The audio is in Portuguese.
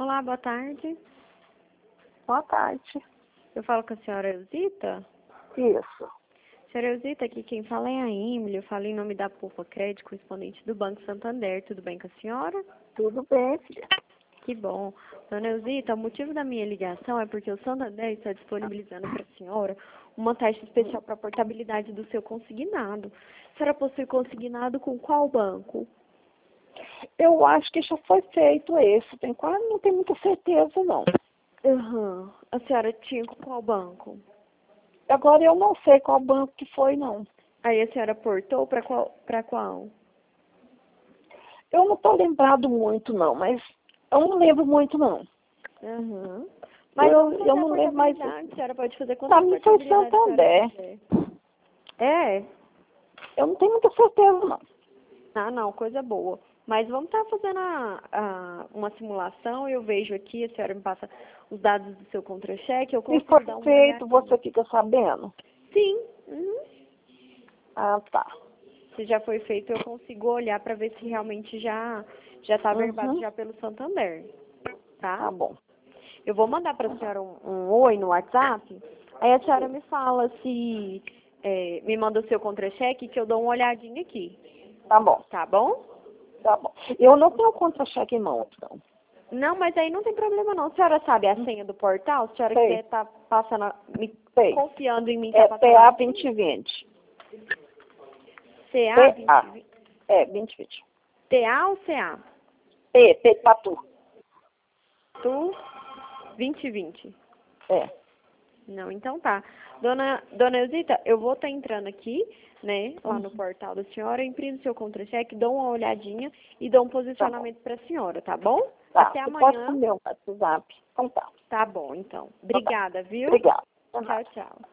Olá, boa tarde. Boa tarde. Eu falo com a senhora Elzita? Isso. Senhora Elzita, aqui quem fala é a Emily. Eu falo em nome da Pufa Crédito, correspondente do Banco Santander. Tudo bem com a senhora? Tudo bem, filha. Que bom. Dona Elzita, o motivo da minha ligação é porque o Santander está disponibilizando para a senhora uma taxa especial para a portabilidade do seu consignado. A senhora possui consignado com qual banco? Eu acho que já foi feito esse. Não tenho muita certeza, não. A senhora tinha com qual banco? Agora eu não sei qual banco que foi, não. Aí a senhora portou para qual? Eu não estou lembrado muito, não, mas eu não lembro muito, não. Mas eu não lembro mais. A senhora pode fazer quanto Pra mim foi Santander. É? Eu não tenho muita certeza, não. Ah, não, coisa boa. Mas vamos estar fazendo uma simulação, eu vejo aqui, a senhora me passa os dados do seu contra-cheque, eu Se consigo for dar uma feito, olhadinha. você fica sabendo? Sim. Ah, tá. Se já foi feito, eu consigo olhar para ver se realmente já está verbado já pelo Santander. Tá bom. Eu vou mandar para a senhora um oi no WhatsApp, aí a senhora me fala se me manda o seu contra-cheque que eu dou uma olhadinha aqui. Tá bom. Tá bom? Tá bom. Eu não tenho contra-cheque em mão, não. Não, mas aí não tem problema não. A senhora sabe a senha do portal? Se a senhora quiser estar passando, confiando em mim, É tá PA passando. 2020. CA 2020. É, 2020. TA ou CA? P de Patu. Tu 2020. É. Não, então tá. Dona Elzita, eu vou estar entrando aqui, né, lá no portal da senhora, imprimo seu contra-cheque, dou uma olhadinha e dou um posicionamento para a senhora, tá bom? Tá. Até Você amanhã. pode comer o WhatsApp. Então tá. Tá bom, então. Obrigada, viu? Obrigada. Tchau, tchau.